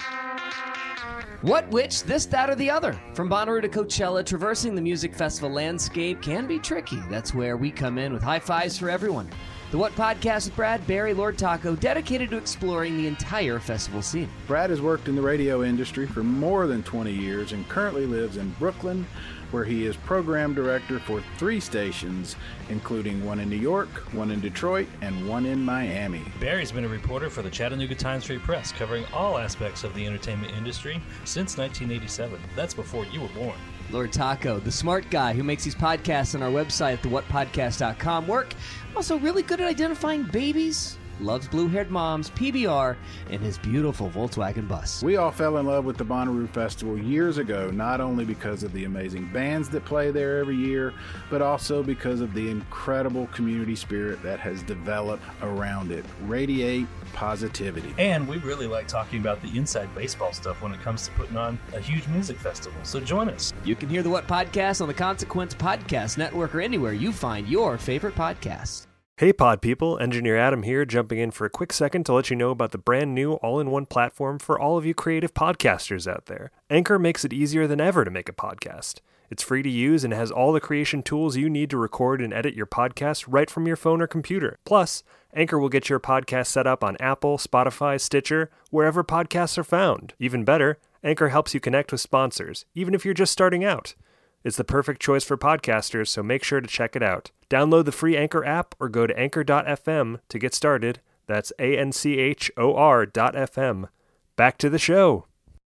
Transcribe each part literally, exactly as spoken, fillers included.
What, which, this, that, or the other? From Bonnaroo to Coachella, traversing the music festival landscape can be tricky. That's where we come in with high fives for everyone. The What Podcast with Brad, Barry, Lord Taco, dedicated to exploring the entire festival scene. Brad has worked in the radio industry for more than twenty years and currently lives in Brooklyn, where he is program director for three stations, including one in New York, one in Detroit, and one in Miami. Barry's been a reporter for the Chattanooga Times-Free Press, covering all aspects of the entertainment industry since nineteen eighty-seven. That's before you were born. Lord Taco, the smart guy who makes these podcasts on our website at the what podcast dot com work, also really good at identifying babies, loves blue-haired moms, P B R, and his beautiful Volkswagen bus. We all fell in love with the Bonnaroo Festival years ago, not only because of the amazing bands that play there every year, but also because of the incredible community spirit that has developed around it. Radiate positivity. And we really like talking about the inside baseball stuff when it comes to putting on a huge music festival. So join us. You can hear the What Podcast on the Consequence Podcast Network or anywhere you find your favorite podcasts. Hey pod people, Engineer Adam here, jumping in for a quick second to let you know about the brand new all-in-one platform for all of you creative podcasters out there. Anchor makes it easier than ever to make a podcast. It's free to use and has all the creation tools you need to record and edit your podcast right from your phone or computer. Plus, Anchor will get your podcast set up on Apple, Spotify, Stitcher, wherever podcasts are found. Even better, Anchor helps you connect with sponsors, even if you're just starting out. It's the perfect choice for podcasters, so make sure to check it out. Download the free Anchor app or go to anchor dot f m to get started. That's A N C H O R dot F M. Back to the show.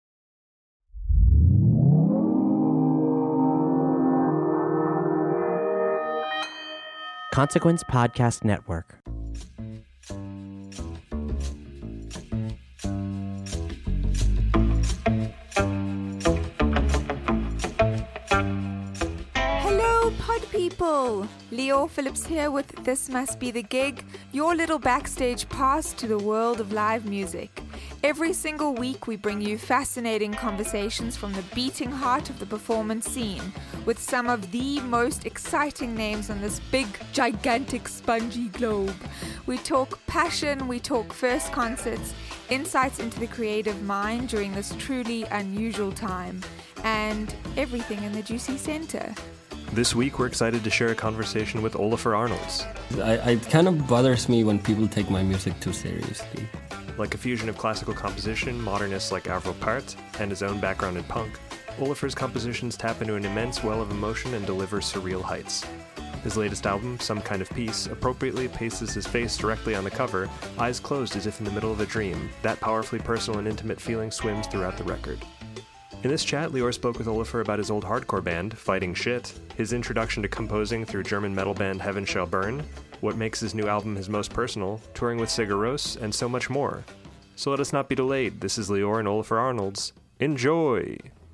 Consequence Podcast Network. People, Leo Phillips here with This Must Be the Gig, your little backstage pass to the world of live music. Every single week we bring you fascinating conversations from the beating heart of the performance scene with some of the most exciting names on this big, gigantic, spongy globe. We talk passion, we talk first concerts, insights into the creative mind during this truly unusual time, and everything in the juicy center. This week, we're excited to share a conversation with Olafur Arnalds. I, it kind of bothers me when people take my music too seriously. Like a fusion of classical composition, modernists like Arvo Pärt, and his own background in punk, Olafur's compositions tap into an immense well of emotion and deliver surreal heights. His latest album, Some Kind of Peace, appropriately paces his face directly on the cover, eyes closed as if in the middle of a dream. That powerfully personal and intimate feeling swims throughout the record. In this chat, Lior spoke with Olafur about his old hardcore band, Fighting Shit, his introduction to composing through German metal band Heaven Shall Burn, what makes his new album his most personal, touring with Sigur Rós, and so much more. So let us not be delayed. This is Lior and Olafur Arnalds. Enjoy!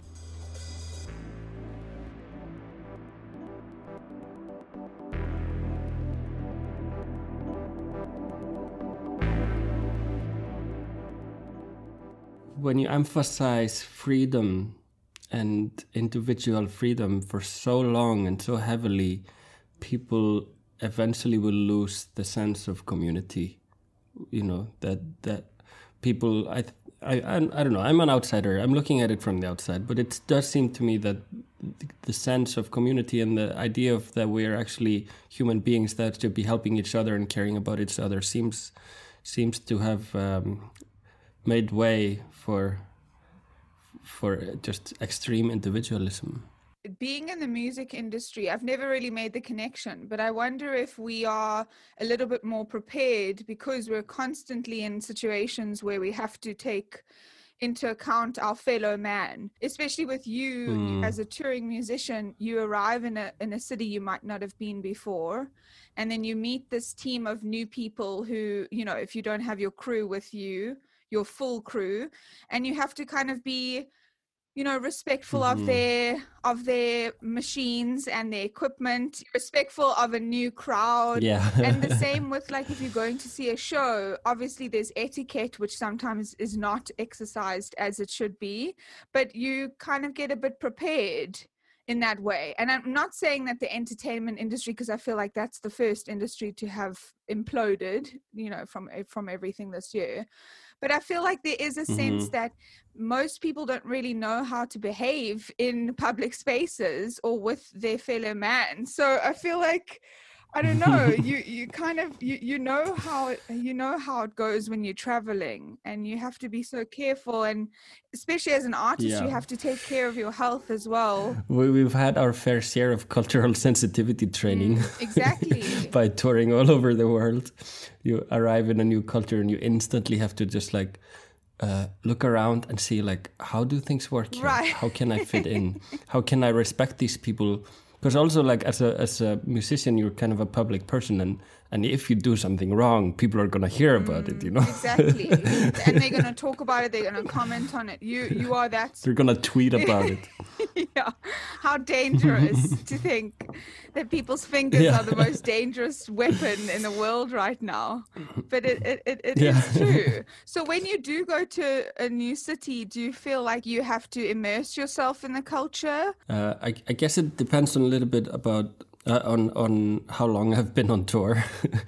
When you emphasize freedom and individual freedom for so long and so heavily, people eventually will lose the sense of community. You know, that that people, I, I, I, I don't know, I'm an outsider. I'm looking at it from the outside, but it does seem to me that the sense of community and the idea of that we're actually human beings that should be helping each other and caring about each other seems seems to have um, made way for for just extreme individualism. Being in the music industry, I've never really made the connection, but I wonder if we are a little bit more prepared because we're constantly in situations where we have to take into account our fellow man, especially with you mm. as a touring musician. You arrive in a in a city you might not have been before, and then you meet this team of new people who, you know, if you don't have your crew with you, your full crew, and you have to kind of be, you know, respectful mm-hmm. of their of their machines and their equipment, respectful of a new crowd. Yeah. And the same with, like, if you're going to see a show, obviously there's etiquette, which sometimes is not exercised as it should be, but you kind of get a bit prepared in that way. And I'm not saying that the entertainment industry, because I feel like that's the first industry to have imploded, you know, from from everything this year. But I feel like there is a Mm-hmm. sense that most people don't really know how to behave in public spaces or with their fellow man. So I feel like, I don't know, you you kind of you you know how it, you know how it goes when you're traveling, and you have to be so careful, and especially as an artist, Yeah. you have to take care of your health as well. We, we've had our fair share of cultural sensitivity training. Mm, exactly. By touring all over the world. You arrive in a new culture and you instantly have to just like uh, look around and see like, how do things work here? Right. How can I fit in? How can I respect these people? Because also like as a as a musician, you're kind of a public person, and and if you do something wrong, people are gonna hear about it, you know. Exactly. And they're gonna talk about it. They're gonna comment on it. You you are that. They're gonna tweet about it. Yeah. How dangerous to think that people's fingers Yeah. are the most dangerous weapon in the world right now. But it it, it, it Yeah. is true. So when you do go to a new city, do you feel like you have to immerse yourself in the culture? Uh, I, I guess it depends on a little bit about uh, on on how long I've been on tour.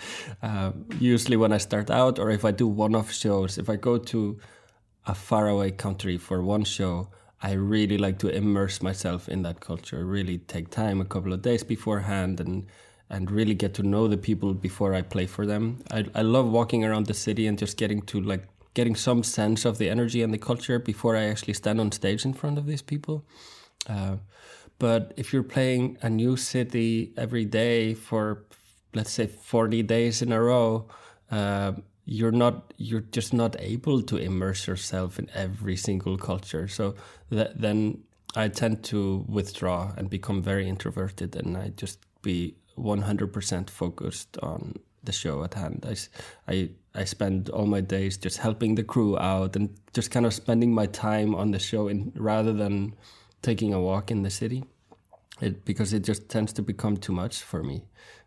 uh, usually, when I start out, or if I do one-off shows, if I go to a faraway country for one show, I really like to immerse myself in that culture. Really take time, a couple of days beforehand, and and really get to know the people before I play for them. I I love walking around the city and just getting to like getting some sense of the energy and the culture before I actually stand on stage in front of these people. Uh, but if you're playing a new city every day for, let's say, forty days in a row, uh, you're not, you're just not able to immerse yourself in every single culture. So that, then I tend to withdraw and become very introverted, and I just be one hundred percent focused on the show at hand. I, I, I spend all my days just helping the crew out and just kind of spending my time on the show, in, rather than taking a walk in the city, it, because it just tends to become too much for me.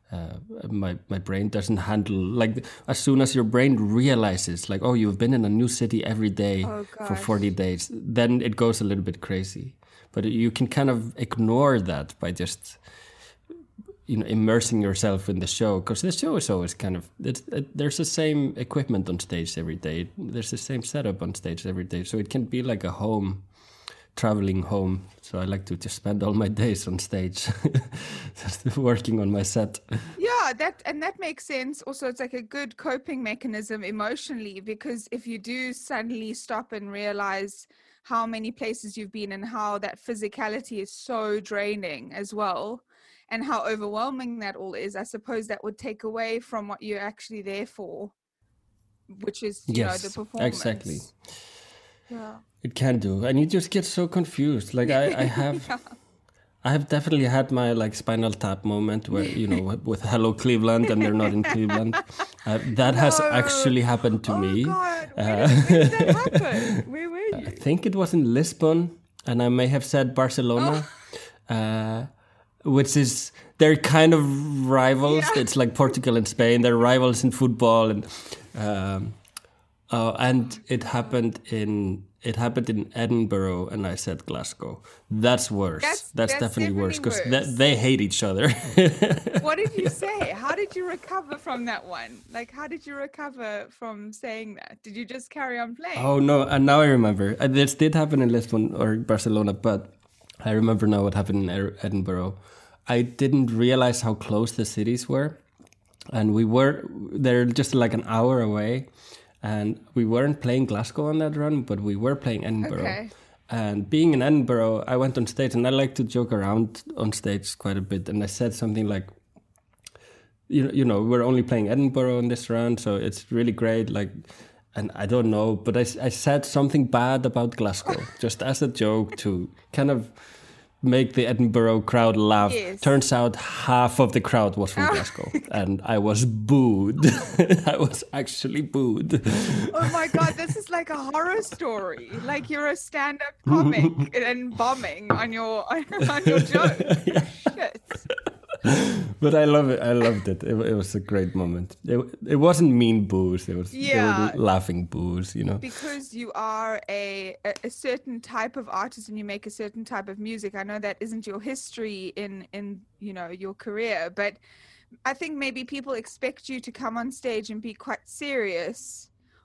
Uh, my my brain doesn't handle, like, as soon as your brain realizes like, oh, you've been in a new city every day Oh, for gosh. forty days, then it goes a little bit crazy. But you can kind of ignore that by just, you know, immersing yourself in the show, because the show is always kind of, it's, it, there's the same equipment on stage every day, there's the same setup on stage every day, so it can be like a home, traveling home. So I like to just spend all my days on stage just working on my set. Yeah, that and that makes sense. Also, it's like a good coping mechanism emotionally, because if you do suddenly stop and realize how many places you've been and how that physicality is so draining as well, and how overwhelming that all is, I suppose that would take away from what you're actually there for, which is, you know, Yes, the performance. exactly. Yeah. It can do, and you just get so confused. Like I, I have, Yeah. I have definitely had my like Spinal Tap moment where, you know, with- with Hello Cleveland and they're not in Cleveland. Uh, that has No. actually happened to Oh, me. God. Where Uh, did, where did that happen? Where were I you? think it was in Lisbon, and I may have said Barcelona, Oh. uh, which is, they're kind of rivals. Yeah. It's like Portugal and Spain. They're rivals in football, and um, uh, and it happened in it happened in Edinburgh, and I said Glasgow. That's worse. That's- That's, that's definitely worse, because definitely worse. they hate each other. What did you say? How did you recover from that one? Like, how did you recover from saying that? Did you just carry on playing? Oh no! And now I remember. Uh, This did happen in Lisbon or Barcelona, but I remember now what happened in Ed- Edinburgh. I didn't realize how close the cities were, and we were they're just like an hour away, and we weren't playing Glasgow on that run, but we were playing Edinburgh. Okay. And being in Edinburgh, I went on stage, and I like to joke around on stage quite a bit, and I said something like, you know, you know, we're only playing Edinburgh in this round, so it's really great. Like, and I don't know, but I, I said something bad about Glasgow, just as a joke to kind of make the Edinburgh crowd laugh. Yes. Turns out half of the crowd was from Glasgow, and I was booed. I was actually booed. Oh my God, this is like a horror story. Like you're a stand-up comic and bombing on your on, on your joke. Shit. But I love it. I loved it. It, it was a great moment. It, it wasn't mean boos. It was Yeah. they were laughing boos, you know. Because you are a, a a certain type of artist and you make a certain type of music. I know that isn't your history in in you know your career, but I think maybe people expect you to come on stage and be quite serious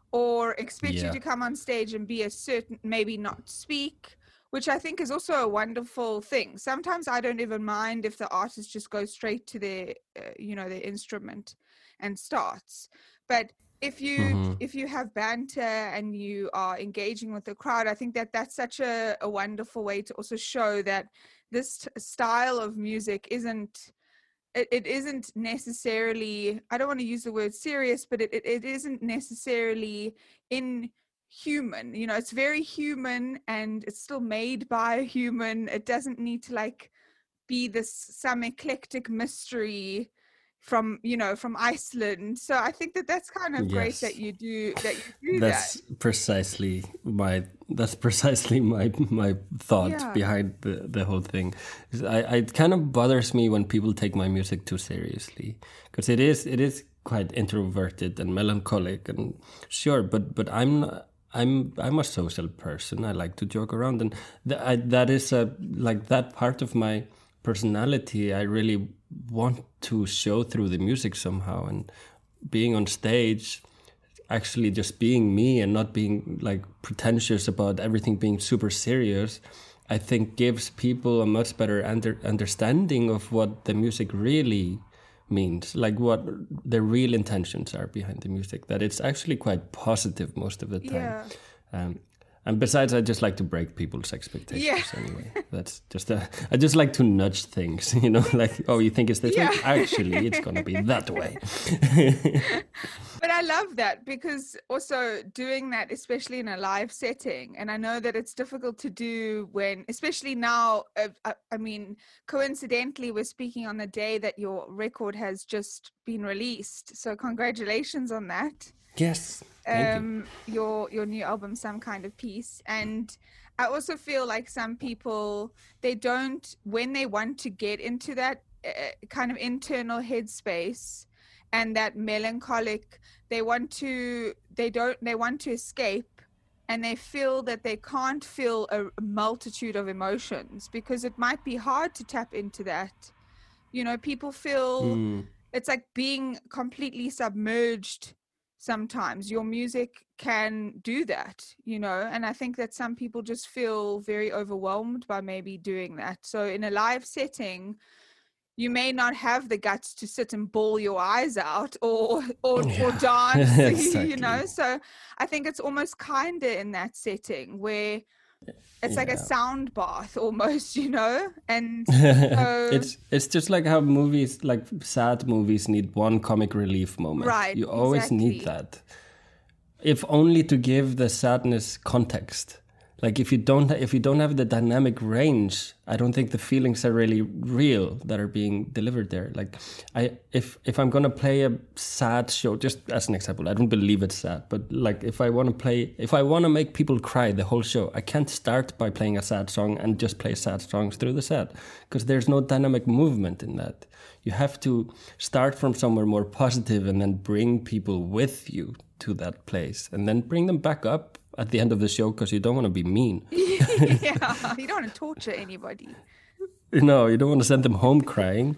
or expect Yeah. you to come on stage and be a certain, maybe not speak, which I think is also a wonderful thing. Sometimes I don't even mind if the artist just goes straight to their, uh, you know, their instrument and starts. But if you Mm-hmm. if you have banter and you are engaging with the crowd, I think that that's such a, a wonderful way to also show that this style of music isn't it, it isn't necessarily, I don't want to use the word serious, but it, it, it isn't necessarily inhuman. You know, it's very human and it's still made by a human. It doesn't need to like be this some eclectic mystery from, you know, from Iceland. So I think that that's kind of great Yes. that you do that you do That's that. precisely my that's precisely my my thought Yeah. behind the, the whole thing. I, I it kind of bothers me when people take my music too seriously, because it is it is quite introverted and melancholic, and sure, but but I'm not, I'm I'm a social person. I like to joke around, and th- I, that is a like that part of my personality. I really want to show through the music somehow, and being on stage, actually just being me and not being like pretentious about everything being super serious, I think gives people a much better under, understanding of what the music really means, like what the real intentions are behind the music, that it's actually quite positive most of the time. Yeah. Um, and besides, I just like to break people's expectations Yeah. anyway. That's just a, I just like to nudge things, you know, like, oh, you think it's this Yeah. way? Actually, it's going to be that way. But I love that, because also doing that, especially in a live setting, and I know that it's difficult to do when, especially now, uh, I, I mean, coincidentally, we're speaking on the day that your record has just been released. So congratulations on that. Yes. Thank you. um your your new album, Some Kind of Peace. And I also feel like some people, they don't, when they want to get into that uh, kind of internal headspace and that melancholic, they want to they don't they want to escape, and they feel that they can't feel a multitude of emotions because it might be hard to tap into that. You know, people feel Mm. it's like being completely submerged. Sometimes your music can do that, you know, and I think that some people just feel very overwhelmed by maybe doing that. So in a live setting, you may not have the guts to sit and bawl your eyes out or or, or Yeah. dance, Exactly. you know. So I think it's almost kinder in that setting where it's like a Yeah. sound bath almost, you know. And so, it's it's just like how movies, like sad movies, need one comic relief moment. Right, You always need exactly. that, if only to give the sadness context. Like if you don't if you don't have the dynamic range, I don't think the feelings are really real that are being delivered there. Like I if if I'm gonna play a sad show, just as an example, I don't believe it's sad, but like if I want to play if I want to make people cry the whole show, I can't start by playing a sad song and just play sad songs through the set, because there's no dynamic movement in that. You have to start from somewhere more positive and then bring people with you to that place, and then bring them back up at the end of the show, because you don't want to be mean. yeah, you don't want to torture anybody. No, you don't want to send them home crying.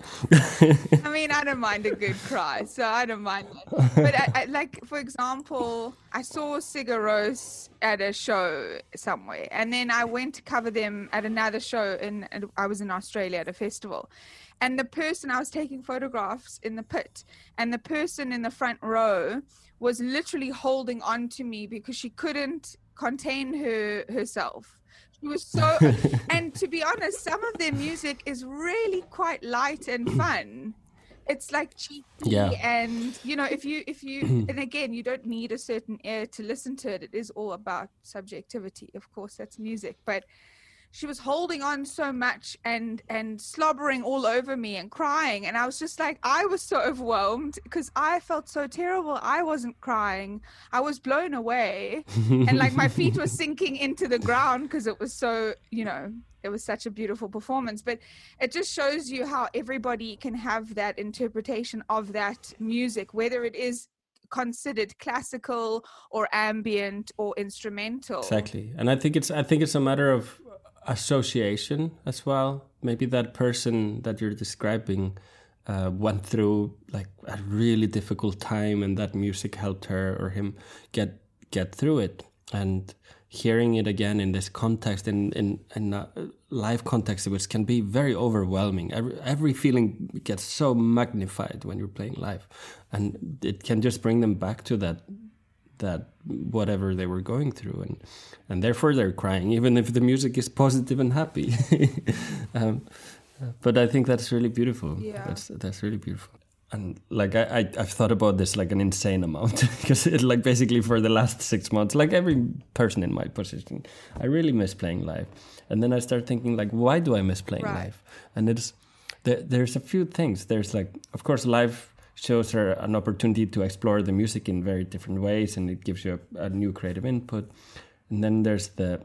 I mean, I don't mind a good cry, so I don't mind that. But I, I, like, for example, I saw Sigur Rós at a show somewhere, and then I went to cover them at another show, and I was in Australia at a festival. And the person, I was taking photographs in the pit, and the person in the front row was literally holding on to me because she couldn't contain her herself. She was so, and to be honest, some of their music is really quite light and fun. It's like cheeky, Yeah. and you know, if you if you and again, you don't need a certain ear to listen to it. It is all about subjectivity, of course. That's music, but she was holding on so much and and slobbering all over me and crying, and I was just like, I was so overwhelmed because I felt so terrible. I wasn't crying, I was blown away, and like my feet were sinking into the ground because it was so, you know, it was such a beautiful performance. But it just shows you how everybody can have that interpretation of that music, whether it is considered classical or ambient or instrumental. Exactly. And I think it's I think it's a matter of association as well. Maybe that person that you're describing uh, went through like a really difficult time, and that music helped her or him get get through it. And hearing it again in this context, in in, in a live context, which can be very overwhelming. Every, every feeling gets so magnified when you're playing live, and it can just bring them back to that that whatever they were going through, and and therefore they're crying, even if the music is positive and happy. um, but I think that's really beautiful. Yeah. That's that's really beautiful. And like I, I I've thought about this like an insane amount, because it like basically for the last six months, like every person in my position, I really miss playing live. And then I start thinking like, why do I miss playing right. live? And it's there, there's a few things. There's like, of course, live shows are an opportunity to explore the music in very different ways, and it gives you a, a new creative input. And then there's the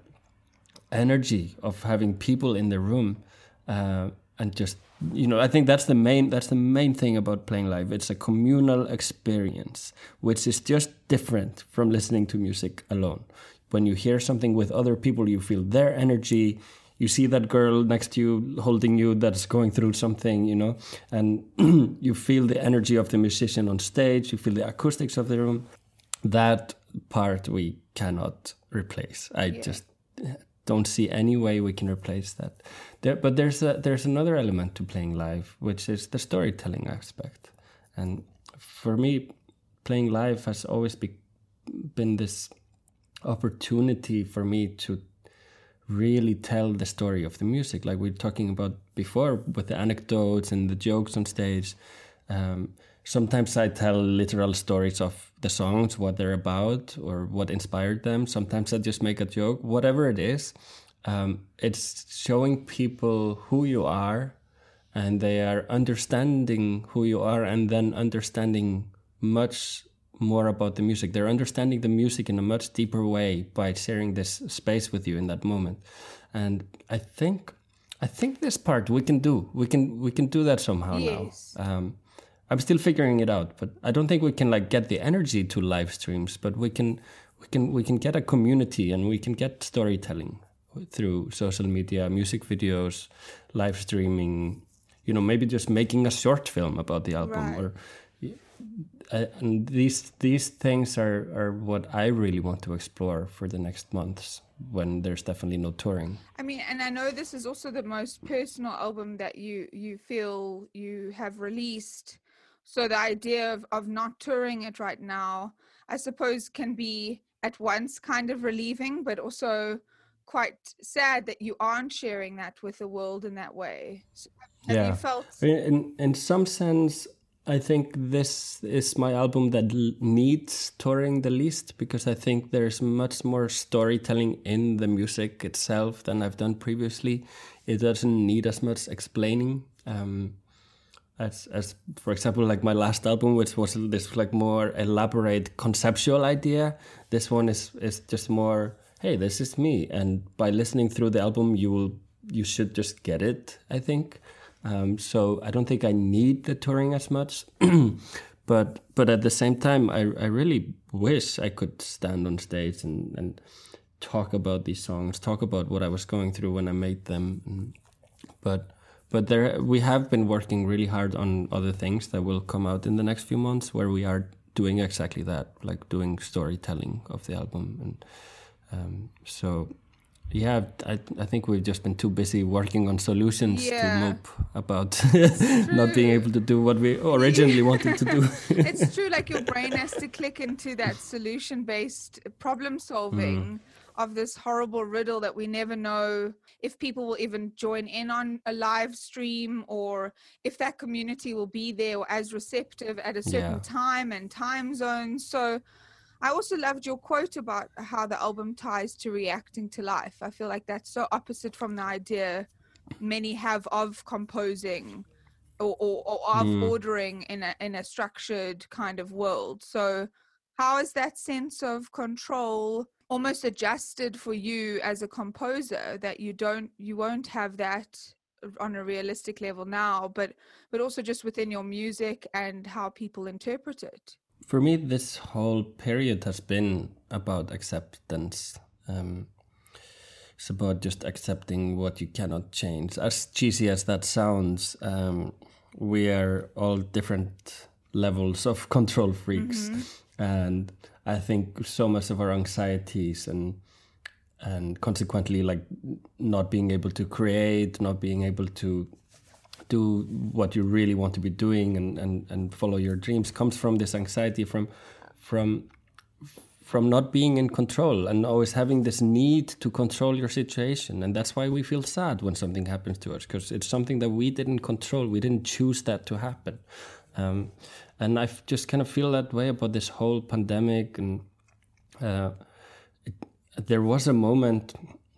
energy of having people in the room, uh, and just, you know, I think that's the main that's the main thing about playing live. It's a communal experience, which is just different from listening to music alone. When you hear something with other people, you feel their energy. You see that girl next to you holding you that's going through something, you know, and you feel the energy of the musician on stage. You feel the acoustics of the room. That part we cannot replace. I yeah. just don't see any way we can replace that. There, but there's a, there's another element to playing live, which is the storytelling aspect. And for me, playing live has always be, been this opportunity for me to really tell the story of the music, like we were talking about before with the anecdotes and the jokes on stage. Um, sometimes I tell literal stories of the songs, what they're about or what inspired them. Sometimes I just make a joke, whatever it is. Um, it's showing people who you are, and they are understanding who you are, and then understanding much more about the music. They're understanding the music in a much deeper way by sharing this space with you in that moment. And I think I think this part we can do. We can we can do that somehow yes. now. Um, I'm still figuring it out, but I don't think we can like get the energy to live streams, but we can we can we can get a community, and we can get storytelling through social media, music videos, live streaming, you know, maybe just making a short film about the album. Right. Or uh, and these these things are, are what I really want to explore for the next months, when there's definitely no touring. I mean, and I know this is also the most personal album that you you feel you have released. So the idea of, of not touring it right now, I suppose, can be at once kind of relieving, but also quite sad that you aren't sharing that with the world in that way. So have yeah. you felt... In, in some sense, I think this is my album that l- needs touring the least, because I think there's much more storytelling in the music itself than I've done previously. It doesn't need as much explaining. Um, as, as for example, like my last album, which was this like more elaborate conceptual idea. This one is, is just more, hey, this is me. And by listening through the album, you will you should just get it, I think. Um, so I don't think I need the touring as much, but but at the same time, I, I really wish I could stand on stage and, and talk about these songs, talk about what I was going through when I made them. But but there we have been working really hard on other things that will come out in the next few months, where we are doing exactly that, like doing storytelling of the album. And um, so... Yeah, I I think we've just been too busy working on solutions yeah. to mope about not being able to do what we originally yeah. wanted to do. It's true, like your brain has to click into that solution-based problem solving mm. of this horrible riddle that we never know if people will even join in on a live stream, or if that community will be there or as receptive at a certain yeah. time and time zone. So I also loved your quote about how the album ties to reacting to life. I feel like that's so opposite from the idea many have of composing or, or, or of mm. ordering in a in a structured kind of world. So how is that sense of control almost adjusted for you as a composer, that you don't you won't have that on a realistic level now, but but also just within your music and how people interpret it? For me, this whole period has been about acceptance. Um, it's about just accepting what you cannot change. As cheesy as that sounds, um, we are all different levels of control freaks. Mm-hmm. And I think so much of our anxieties and and consequently like not being able to create, not being able to do what you really want to be doing and, and, and follow your dreams comes from this anxiety, from from from not being in control and always having this need to control your situation. And that's why we feel sad when something happens to us, because it's something that we didn't control. We didn't choose that to happen. Um, and I just kind of feel that way about this whole pandemic. And uh, it, there was a moment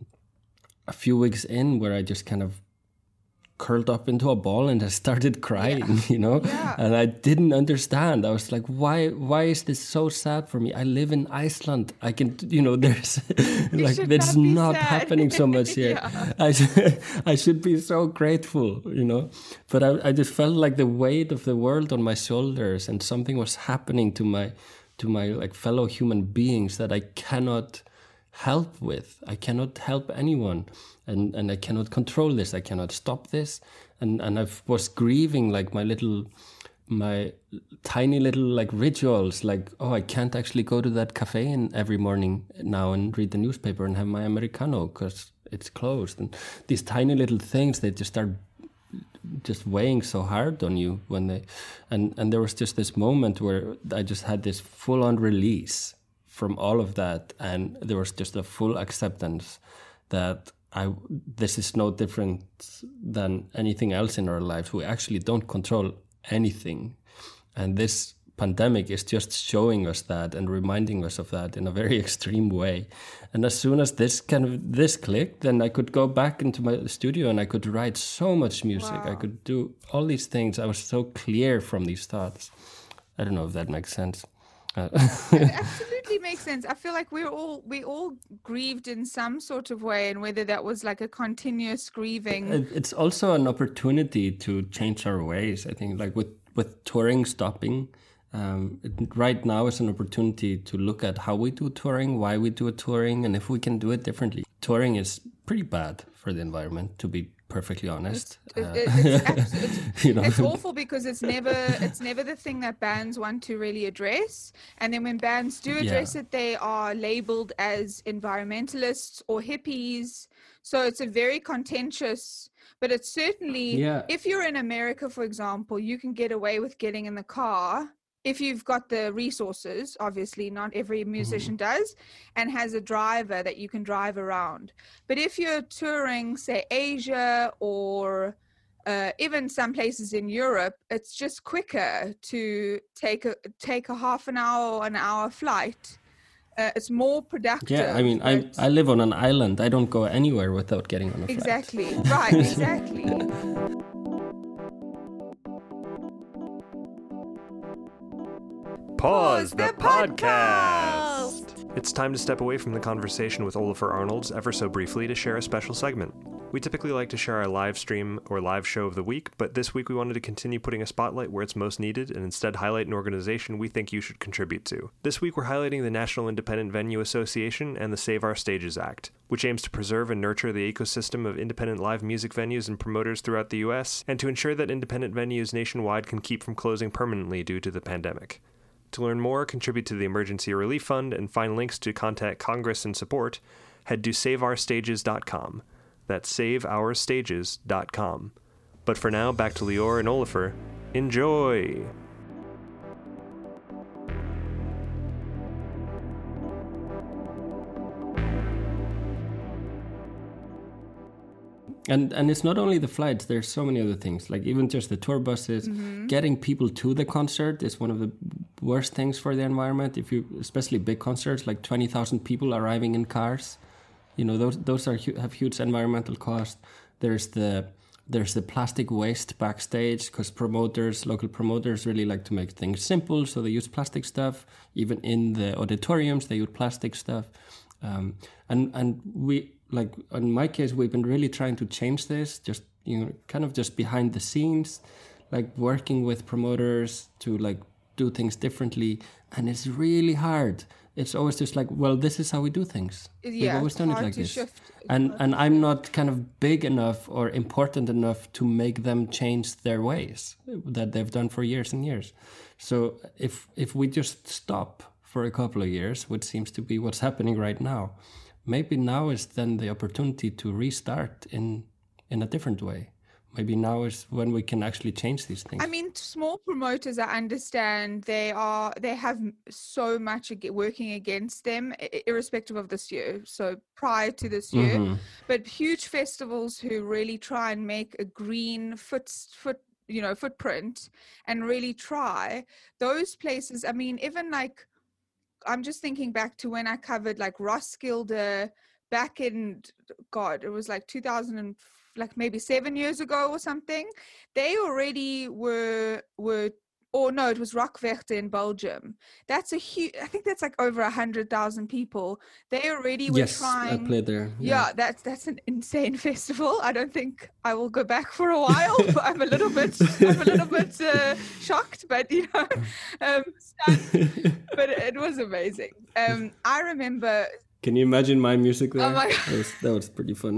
a few weeks in where I just kind of curled up into a ball and I started crying, yeah. you know, yeah. and I didn't understand. I was like, why, why is this so sad for me? I live in Iceland. I can, you know, there's like, there's not, not happening so much here. yeah. I, should, I should be so grateful, you know, but I, I just felt like the weight of the world on my shoulders, and something was happening to my, to my like fellow human beings that I cannot help with. I cannot help anyone, and and I cannot control this. I cannot stop this, and and I was grieving like my little my tiny little like rituals, like, oh, I can't actually go to that cafe in every morning now and read the newspaper and have my Americano because it's closed. And these tiny little things, they just start just weighing so hard on you when they and and there was just this moment where I just had this full-on release from all of that, and there was just a full acceptance that I this is no different than anything else in our lives. We actually don't control anything, and this pandemic is just showing us that and reminding us of that in a very extreme way. And as soon as this kind of this clicked, then I could go back into my studio and I could write so much music. Wow. I could do all these things. I was so clear from these thoughts. I don't know if that makes sense. Uh, It absolutely makes sense. I feel like we're all we all grieved in some sort of way, and whether that was like a continuous grieving. It's also an opportunity to change our ways. I think, like with with touring stopping, um, it, right now is an opportunity to look at how we do touring, why we do touring, and if we can do it differently. Touring is pretty bad for the environment, to be perfectly honest. It, Uh, it, it's, abs- it's, you know, it's awful because it's never it's never the thing that bands want to really address. And then when bands do address Yeah. it, they are labeled as environmentalists or hippies. So it's a very contentious. But it's certainly, Yeah. if you're in America, for example, you can get away with getting in the car if you've got the resources. Obviously, not every musician Mm-hmm. does, and has a driver that you can drive around. But if you're touring, say, Asia or uh, even some places in Europe, it's just quicker to take a take a half an hour or an hour flight. Uh, it's more productive. yeah, I mean, I but- I live on an island. I don't go anywhere without getting on a flight. Exactly. Right, exactly. Pause the the podcast. podcast. It's time to step away from the conversation with Olafur Arnalds ever so briefly to share a special segment. We typically like to share our live stream or live show of the week, but this week we wanted to continue putting a spotlight where it's most needed and instead highlight an organization we think you should contribute to. This week we're highlighting the National Independent Venue Association and the Save Our Stages Act, which aims to preserve and nurture the ecosystem of independent live music venues and promoters throughout the U S, and to ensure that independent venues nationwide can keep from closing permanently due to the pandemic. To learn more, contribute to the Emergency Relief Fund, and find links to contact Congress and support, head to save our stages dot com. That's save our stages dot com. But for now, back to Lior and Olafur. Enjoy! And and it's not only the flights, there's so many other things, like even just the tour buses. Mm-hmm. Getting people to the concert is one of the worst things for the environment. If you, especially big concerts, like twenty thousand people arriving in cars, you know, those those are hu- have huge environmental cost. There's the there's the plastic waste backstage, because promoters, local promoters really like to make things simple, so they use plastic stuff. Even in the auditoriums, they use plastic stuff. Um, and and we, like in my case, we've been really trying to change this, just, you know, kind of just behind the scenes, like working with promoters to like do things differently. And it's really hard. It's always just like, well, this is how we do things. We've Yeah, always it's done it hard like to this. shift. And and I'm not kind of big enough or important enough to make them change their ways that they've done for years and years. So if if we just stop for a couple of years, which seems to be what's happening right now. Maybe now is then the opportunity to restart in in a different way. Maybe now is when we can actually change these things. I mean, small promoters, I understand they are they have so much working against them, irrespective of this year. So prior to this year, mm-hmm. but huge festivals who really try and make a green foot foot you know footprint and really try those places. I mean, even like I'm just thinking back to when I covered like Roskilde back in God, it was like two thousand and like maybe seven years ago or something. They already were were or no, it was Rockverte in Belgium. That's a huge, I think that's like over a hundred thousand people. They already were yes, trying. I played there. Yeah. yeah, that's that's an insane festival. I don't think I will go back for a while. But I'm a little bit, I'm a little bit uh, shocked, but you know, um, but it was amazing. Um, I remember. Can you imagine my music there? Oh my God. That was, that was pretty fun.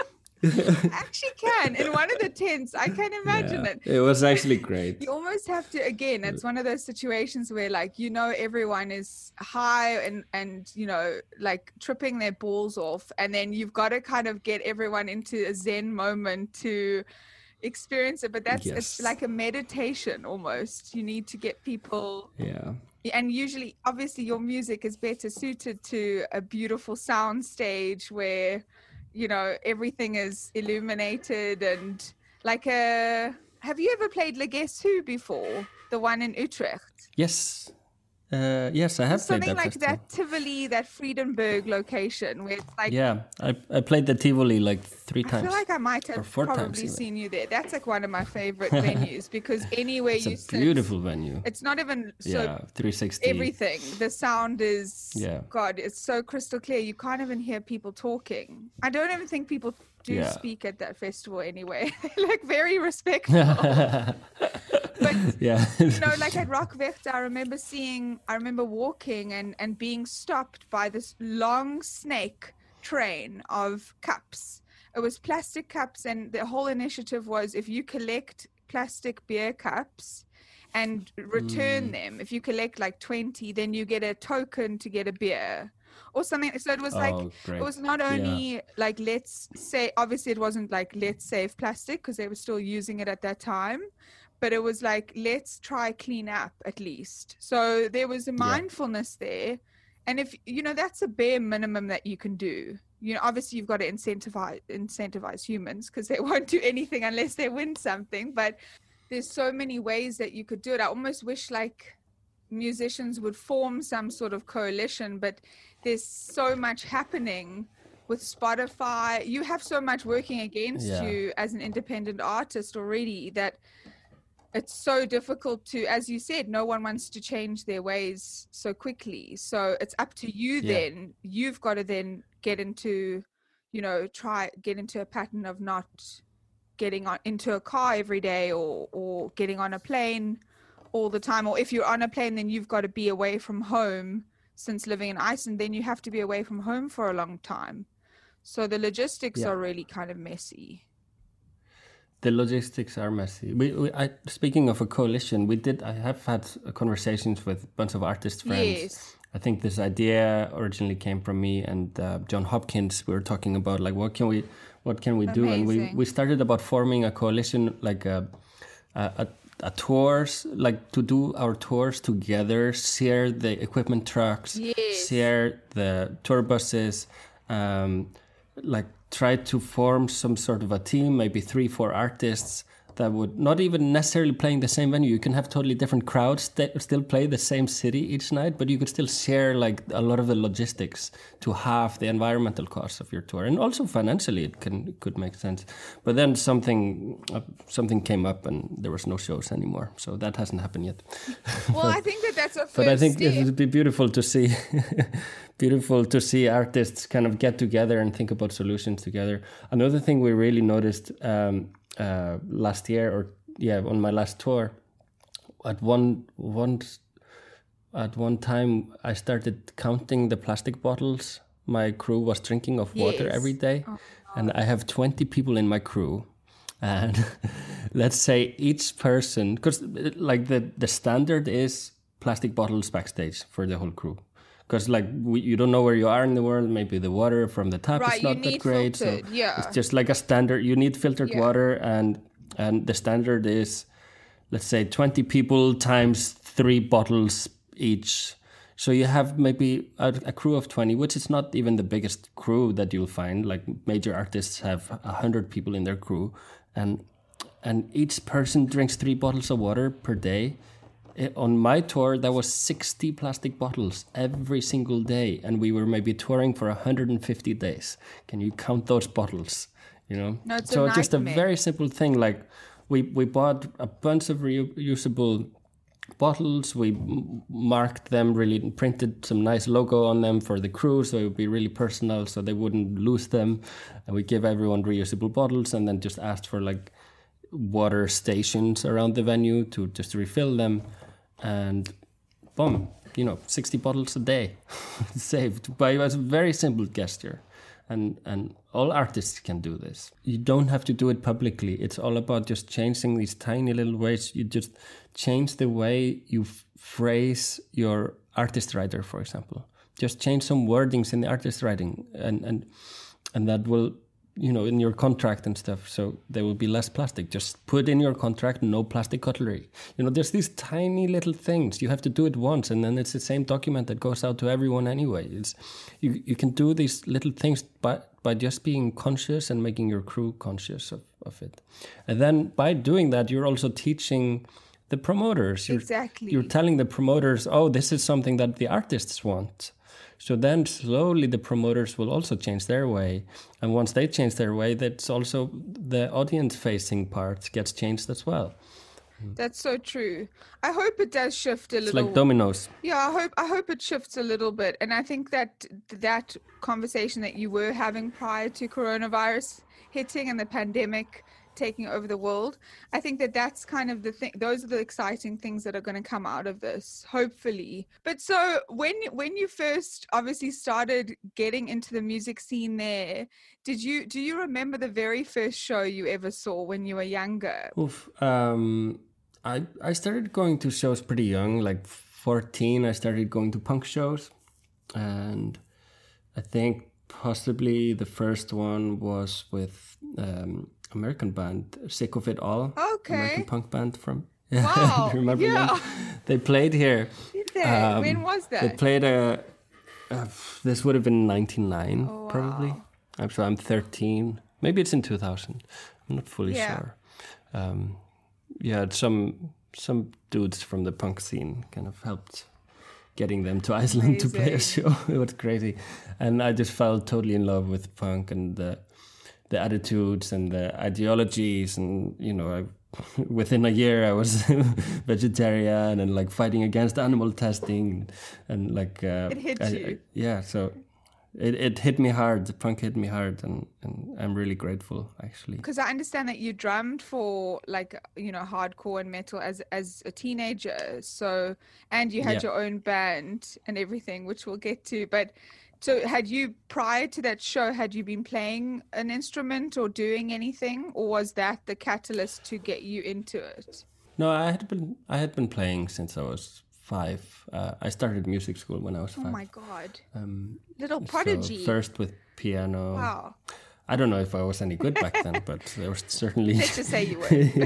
Actually can in one of the tents. I can imagine yeah, it. It was actually great. You almost have to, again, it's one of those situations where like, you know, everyone is high and, and, you know, like tripping their balls off. And then you've got to kind of get everyone into a Zen moment to experience it. But that's, yes. It's like a meditation almost. You need to get people. Yeah. And usually, obviously, your music is better suited to a beautiful sound stage where, you know, everything is illuminated and like a. Have you ever played Le Guess Who before? The one in Utrecht. Yes. Uh, yes, I have Something played that like festival. that Tivoli, that Friedenberg location where it's like. Yeah, I I played the Tivoli like three I times. I feel like I might have probably seen you there. That's like one of my favorite venues because anywhere it's you a sit, beautiful venue. It's not even so. Yeah, three sixty. Everything. The sound is. Yeah. God, it's so crystal clear. You can't even hear people talking. I don't even think people do yeah. speak at that festival anyway. They're like very respectful. But yeah. you know, like at Rockverte, I remember seeing, I remember walking and, and being stopped by this long snake train of cups. It was plastic cups, and the whole initiative was if you collect plastic beer cups and return mm. them, if you collect like twenty, then you get a token to get a beer. Or something. So it was like, oh, it was not only yeah. like, let's say, obviously it wasn't like, let's save plastic because they were still using it at that time. But it was like, let's try clean up at least. So there was a mindfulness yeah. there. And if, you know, that's a bare minimum that you can do. You know, obviously you've got to incentivize, incentivize humans because they won't do anything unless they win something. But there's so many ways that you could do it. I almost wish like musicians would form some sort of coalition, but there's so much happening with Spotify. You have so much working against yeah. you as an independent artist already that it's so difficult to, as you said, no one wants to change their ways so quickly. So it's up to you yeah. then. You've got to then get into, you know, try get into a pattern of not getting on into a car every day or, or getting on a plane all the time. Or if you're on a plane, then you've got to be away from home. Since living in Iceland, then you have to be away from home for a long time. So the logistics yeah. are really kind of messy. The logistics are messy. We, we I, speaking of a coalition, we did. I have had conversations with a bunch of artist friends. Yes. I think this idea originally came from me and uh, John Hopkins. We were talking about like what can we, what can we do, and we, we started about forming a coalition, like a, a, a, a tours, like to do our tours together, share the equipment trucks, yes. share the tour buses, um, like. Try to form some sort of a team, maybe three, four artists that would not even necessarily playing the same venue. You can have totally different crowds that still play the same city each night, but you could still share like a lot of the logistics to halve the environmental costs of your tour, and also financially it can it could make sense. But then something uh, something came up and there was no shows anymore, so that hasn't happened yet. Well, but, I think that that's a first But I think step. it would be beautiful to see. Beautiful to see artists kind of get together and think about solutions together. Another thing we really noticed um, uh, last year, or yeah, on my last tour, at one one at one time I started counting the plastic bottles my crew was drinking of water yes. every day, oh, and I have twenty people in my crew, and let's say each person, because like the the standard is plastic bottles backstage for the whole crew. Because like we, you don't know where you are in the world. Maybe the water from the tap right, is not you that need great. Filtered, so yeah. it's just like a standard. You need filtered Yeah. water, and and the standard is, let's say, twenty people times three bottles each. So you have maybe a, a crew of twenty, which is not even the biggest crew that you'll find. Like major artists have one hundred people in their crew, and and each person drinks three bottles of water per day. It, on my tour, there was sixty plastic bottles every single day, and we were maybe touring for one hundred fifty days. Can you count those bottles? You know, No, it's so a just a nightmare. very simple thing. Like we we bought a bunch of reusable bottles. We m- marked them, really printed some nice logo on them for the crew, so it would be really personal, so they wouldn't lose them. And we gave everyone reusable bottles, and then just asked for like water stations around the venue to just refill them, and boom, you know, sixty bottles a day saved by a very simple gesture. And and all artists can do this. You don't have to do it publicly. It's all about just changing these tiny little ways. You just change the way you f- phrase your artist writer, for example. Just change some wordings in the artist writing, and and and that will, you know, in your contract and stuff, so there will be less plastic. Just put in your contract, no plastic cutlery. You know, there's these tiny little things. You have to do it once, and then it's the same document that goes out to everyone anyway. It's you, you can do these little things by, by just being conscious and making your crew conscious of, of it. And then by doing that, you're also teaching the promoters. You're, Exactly. You're telling the promoters, oh, this is something that the artists want. So then slowly the promoters will also change their way. And once they change their way, that's also the audience-facing part gets changed as well. That's so true. I hope it does shift a It's little. like dominoes. Yeah, I hope I hope it shifts a little bit. And I think that that conversation that you were having prior to coronavirus hitting and the pandemic taking over the world, I think that that's kind of the thing. Those are the exciting things that are going to come out of this, hopefully. But so when when you first obviously started getting into the music scene there, did you do you remember the very first show you ever saw when you were younger? Oof. Um, I I started going to shows pretty young, like fourteen. I started going to punk shows, and I think possibly the first one was with um, American band Sick of It All. Okay. American punk band from. Wow. Do you remember Yeah. them? They played here. Did they? Um, when was They that? played a. Uh, this would have been ninety-nine, Oh, probably. wow. I'm so I'm thirteen. Maybe it's in two thousand. I'm not fully Yeah. sure. Um, yeah, some some dudes from the punk scene kind of helped getting them to Iceland to play a Amazing. show. It was crazy, and I just fell totally in love with punk and the the attitudes and the ideologies, and you know, I, within a year I was vegetarian and like fighting against animal testing, and like uh, It hit I- you. I- yeah, so. It it hit me hard. The punk hit me hard, and, and I'm really grateful, actually. Because I understand that you drummed for like you know hardcore and metal as as a teenager, so and you had Yeah. your own band and everything, which we'll get to. But so had you prior to that show, had you been playing an instrument or doing anything, or was that the catalyst to get you into it? No, I had been I had been playing since I was five. Uh, I started music school when I was Oh five. my god, Um, little so prodigy! first with piano. Wow, I don't know if I was any good back then, but there was certainly. let's just say you were.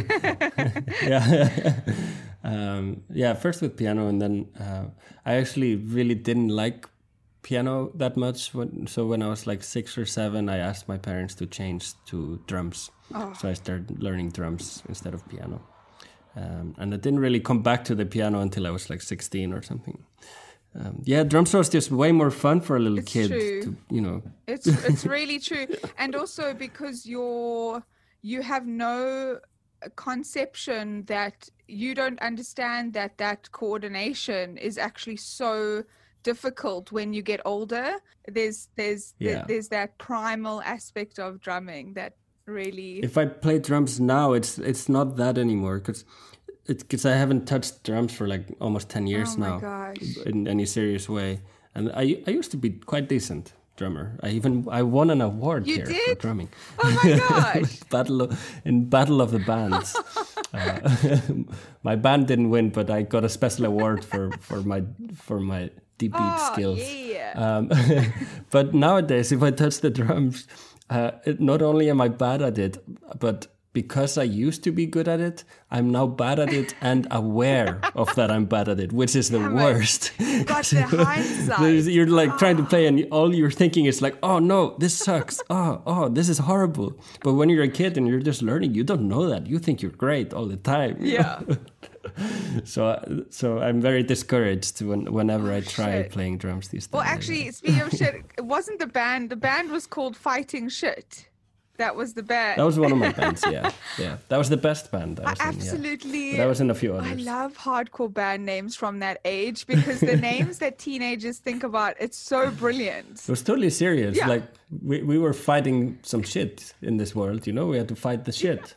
yeah, um, yeah. First with piano, and then uh, I actually really didn't like piano that much. When, so when I was like six or seven, I asked my parents to change to drums. Oh. So I started learning drums instead of piano, um, and I didn't really come back to the piano until I was like sixteen or something. Um, yeah, drums was just way more fun for a little It's kid. true. To, you know, It's it's really true, and also because you're you have no conception that you don't understand that that coordination is actually so difficult when you get older. There's there's Yeah. there's that primal aspect of drumming that really if I play drums now, it's it's not that anymore because because I haven't touched drums for like almost ten years Oh my now gosh. in any serious way. And I I used to be quite decent drummer. I even I won an award You here for did? drumming. Oh my gosh. Battle of, in Battle of the Bands. Uh, my band didn't win, but I got a special award for, for my for my deep beat Oh, skills. yeah. Um, but nowadays, if I touch the drums, uh, it, not only am I bad at it, but because I used to be good at it, I'm now bad at it and aware of that I'm bad at it, which is the Damn it. worst. Got the hindsight. You're like trying to play and all you're thinking is like, oh no, this sucks. Oh, oh, this is horrible. But when you're a kid and you're just learning, you don't know that. You think you're great all the time. Yeah. so so I'm very discouraged when, whenever Oh, I try shit. playing drums these days. Well, actually, speaking of shit, it wasn't the band. The band was called Fighting Shit. That was the band. That was one of my bands, yeah. Yeah. That was the best band I I was in, yeah. absolutely. But I was in a few I others. love hardcore band names from that age because the names that teenagers think about, it's so brilliant. It was totally serious. Yeah. Like we, we were fighting some shit in this world, you know? We had to fight the shit.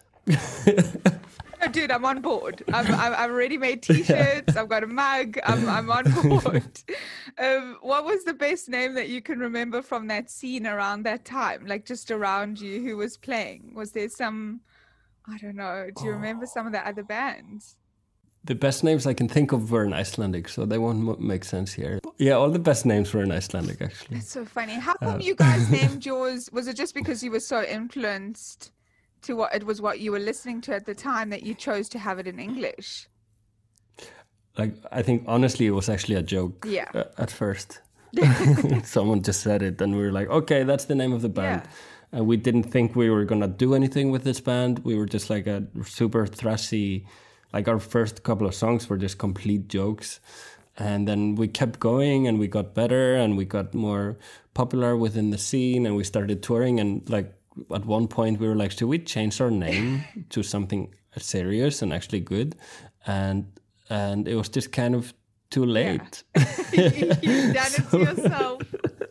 Oh, dude, I'm on board. I'm, I'm, I've already made T-shirts. I've got a mug. I'm, I'm on board. Um, what was the best name that you can remember from that scene around that time? Like just around you, who was playing? Was there some? I don't know. Do you remember some of the other bands? The best names I can think of were in Icelandic, so they won't m- make sense here. Yeah, all the best names were in Icelandic, actually. That's so funny. How come Uh, you guys named yours? Was it just because you were so influenced to what it was what you were listening to at the time that you chose to have it in English? Like, I think, honestly, it was actually a joke Yeah. uh, at first. Someone just said it, and we were like, okay, that's the name of the band. Yeah. And we didn't think we were going to do anything with this band. We were just like a super thrashy, like our first couple of songs were just complete jokes. And then we kept going and we got better and we got more popular within the scene and we started touring. And like at one point we were like, should we change our name to something serious and actually good? And and it was just kind of too late. You've done it to yourself.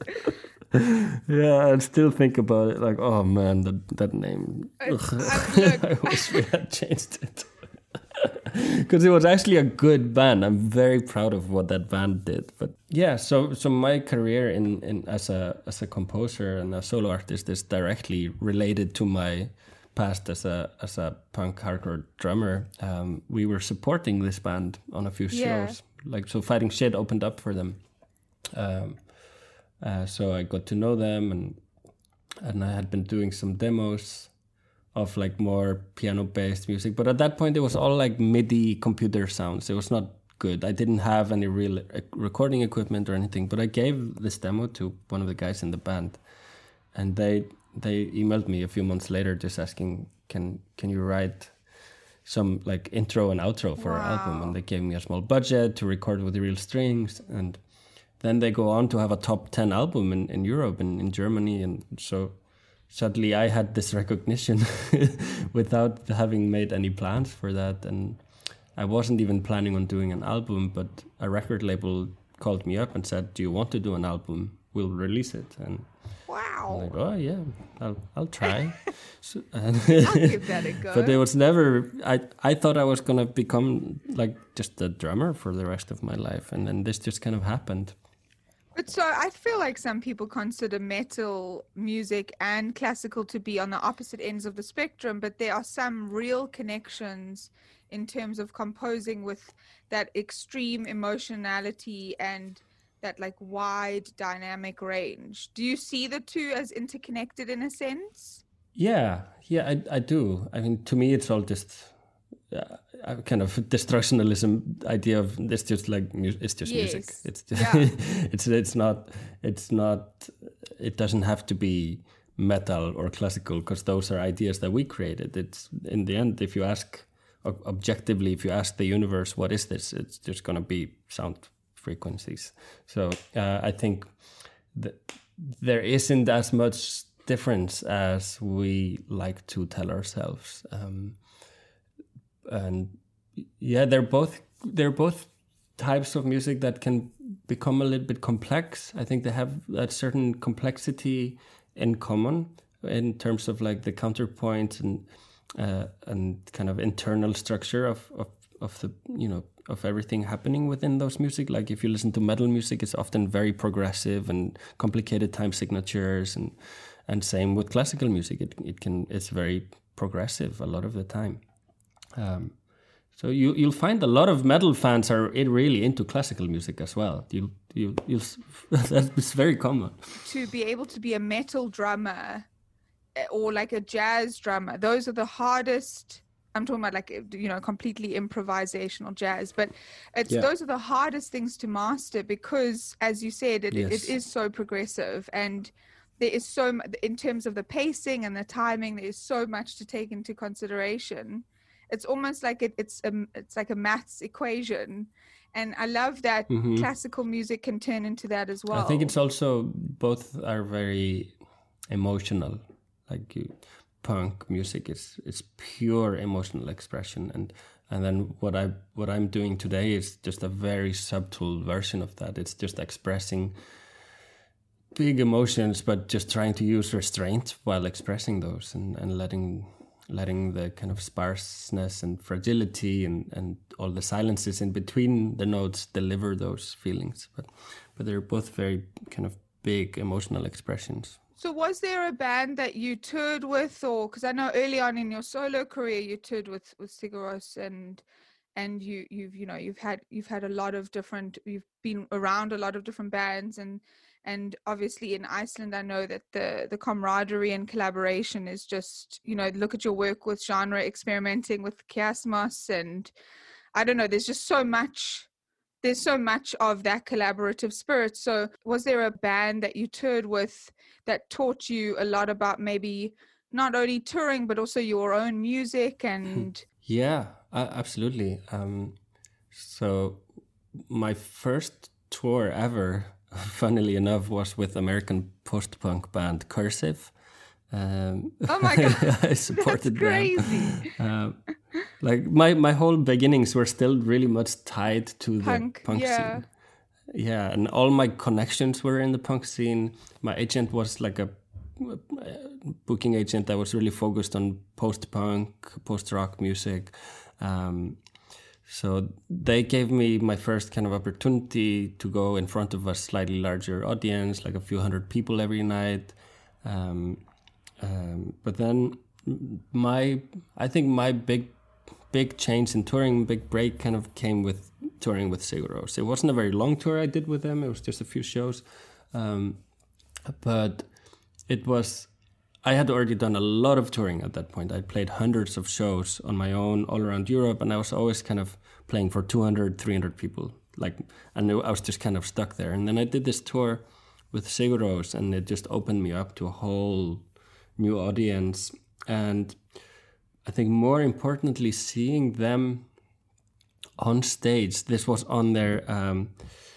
Yeah, I still think about it like, oh man, that that name. It's- Ugh. I- look, I wish we had changed it. Because it was actually a good band. I'm very proud of what that band did. But yeah, so so my career in, in as a as a composer and a solo artist is directly related to my past as a as a punk hardcore drummer. Um, we were supporting this band on a few Yeah. shows. Like so, Fighting Shit opened up for them. Um, uh, so I got to know them, and and I had been doing some demos of like more piano-based music. But at that point, it was all like MIDI computer sounds. It was not good. I didn't have any real uh, recording equipment or anything. But I gave this demo to one of the guys in the band, and they they emailed me a few months later just asking, can can you write some like intro and outro for our album? And they gave me a small budget to record with the real strings, and then they go on to have a top ten album in, in Europe and in Germany. And so suddenly I had this recognition without having made any plans for that. And I wasn't even planning on doing an album, but a record label called me up and said, do you want to do an album? We'll release it. And I'm Wow. like, oh yeah, I'll I'll try. So, and I'll give that a go. but it was never. I I thought I was gonna become like just a drummer for the rest of my life, and then this just kind of happened. But so I feel like some people consider metal music and classical to be on the opposite ends of the spectrum, but there are some real connections in terms of composing with that extreme emotionality and that like wide dynamic range. Do you see the two as interconnected in a sense? Yeah, yeah, I I do. I mean, to me, it's all just uh, a kind of destructionalism idea of it's just like mu- it's just music. Yes. It's just, Yeah. it's it's not it's not it doesn't have to be metal or classical because those are ideas that we created. It's in the end, if you ask ob- objectively, if you ask the universe, what is this? It's just going to be sound frequencies. So uh, I think that there isn't as much difference as we like to tell ourselves. Um, and yeah, they're both they're both types of music that can become a little bit complex. I think they have that certain complexity in common in terms of like the counterpoint and uh, and kind of internal structure of, of of the you know of everything happening within those music. Like if you listen to metal music, it's often very progressive and complicated time signatures, and and same with classical music. It it can it's very progressive a lot of the time. Um, so you you'll find a lot of metal fans are really into classical music as well. You you you that's very common. To be able to be a metal drummer or like a jazz drummer, those are the hardest. I'm talking about like, you know, completely improvisational jazz, but it's yeah. those are the hardest things to master because, as you said, it, yes. it is so progressive, and there is so much in terms of the pacing and the timing. There is so much to take into consideration. It's almost like it, it's a, it's like a maths equation, and I love that mm-hmm. classical music can turn into that as well. I think it's also both are very emotional, like you. Punk music is is pure emotional expression, and and then what I what I'm doing today is just a very subtle version of that. It's just expressing big emotions, but just trying to use restraint while expressing those, and, and letting letting the kind of sparseness and fragility and, and all the silences in between the notes deliver those feelings. But but they're both very kind of big emotional expressions. So was there a band that you toured with, or because I know early on in your solo career you toured with with Sigur Rós, and and you you've you know you've had you've had a lot of different you've been around a lot of different bands, and and obviously in Iceland I know that the the camaraderie and collaboration is just, you know, look at your work with genre experimenting with Kiasmos, and I don't know, there's just so much. There's so much of that collaborative spirit. So was there a band that you toured with that taught you a lot about maybe not only touring, but also your own music? And yeah, uh, absolutely. Um, so my first tour ever, funnily enough, was with American post-punk band Cursive. Um, oh my God, I supported That's crazy. them. Uh, like my, my whole beginnings were still really much tied to punk, the punk yeah. scene. Yeah, and all my connections were in the punk scene. My agent was like a booking agent that was really focused on post-punk, post-rock music. Um, so they gave me my first kind of opportunity to go in front of a slightly larger audience, like a few hundred people every night. Um, Um, but then my, I think my big, big change in touring, big break kind of came with touring with Sigur Rós. It wasn't a very long tour I did with them. It was just a few shows. Um, but it was, I had already done a lot of touring at that point. I played hundreds of shows on my own all around Europe, and I was always kind of playing for two hundred, three hundred people. Like, and I was just kind of stuck there. And then I did this tour with Sigur Rós, and it just opened me up to a whole new audience, and I think more importantly, seeing them on stage. This was on their um,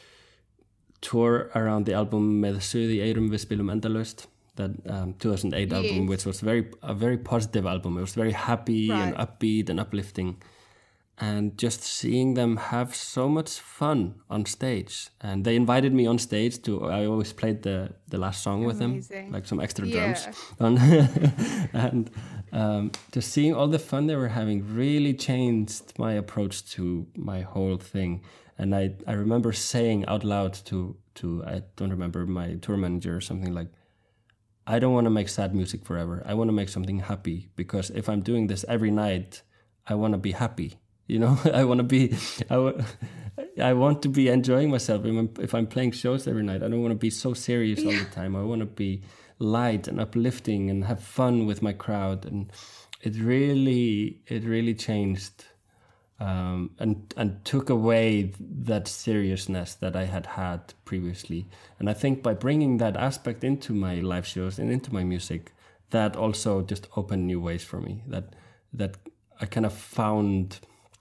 tour around the album Með suði í eyrum við spilum endalaust, that um, two thousand eight yes. album, which was very a very positive album. It was very happy right. and upbeat and uplifting. And just seeing them have so much fun on stage. And they invited me on stage to, I always played the, the last song with Amazing. them, like some extra yeah. drums. On and um, just seeing all the fun they were having really changed my approach to my whole thing. And I, I remember saying out loud to, to, I don't remember, my tour manager or something like, I don't want to make sad music forever. I want to make something happy, because if I'm doing this every night, I want to be happy. You know, I want to be, I, w- I want to be enjoying myself. If I'm, if I'm playing shows every night, I don't want to be so serious all the time. I want to be light and uplifting and have fun with my crowd. And it really, it really changed um, and and took away that seriousness that I had had previously. And I think by bringing that aspect into my live shows and into my music, that also just opened new ways for me. That that I kind of found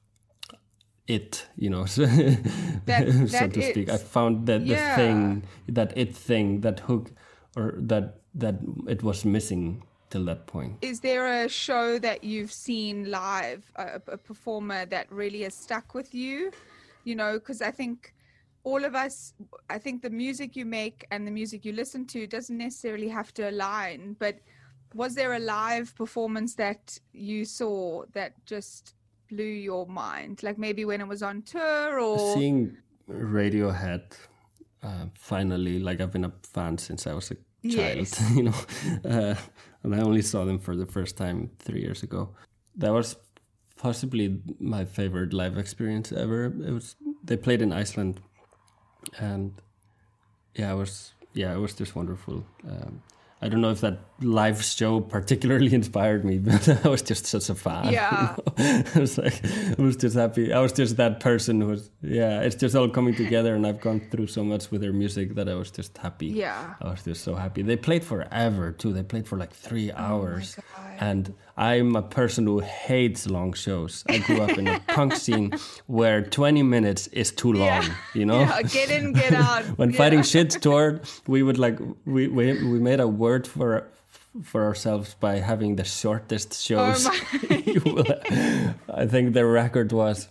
it, you know, so, that, so that to speak. it. I found that the yeah. thing, that it thing, that hook, or that that it was missing till that point. Is there a show that you've seen live, a, a performer that really has stuck with you? You know, because I think all of us, I think the music you make and the music you listen to doesn't necessarily have to align, but was there a live performance that you saw that just blew your mind, like maybe when it was on tour? Or seeing Radiohead uh, finally, like I've been a fan since I was a child, yes. you know, uh, and I only saw them for the first time three years ago. That was possibly my favorite live experience ever. It was they played in Iceland, and yeah, it was yeah, it was just wonderful. Um, I don't know if that live show particularly inspired me, but I was just such a fan. Yeah. You know? I was like, I was just happy. I was just that person who was, yeah, it's just all coming together, and I've gone through so much with their music that I was just happy. Yeah. I was just so happy. They played forever too. They played for like three hours. Oh my God. And I'm a person who hates long shows. I grew up in a punk scene where twenty minutes is too long, Yeah. you know? Yeah, get in, get out. When Yeah. Fighting Shit toured, we would like we, we we made a word for for ourselves by having the shortest shows. Oh You will- I think the record was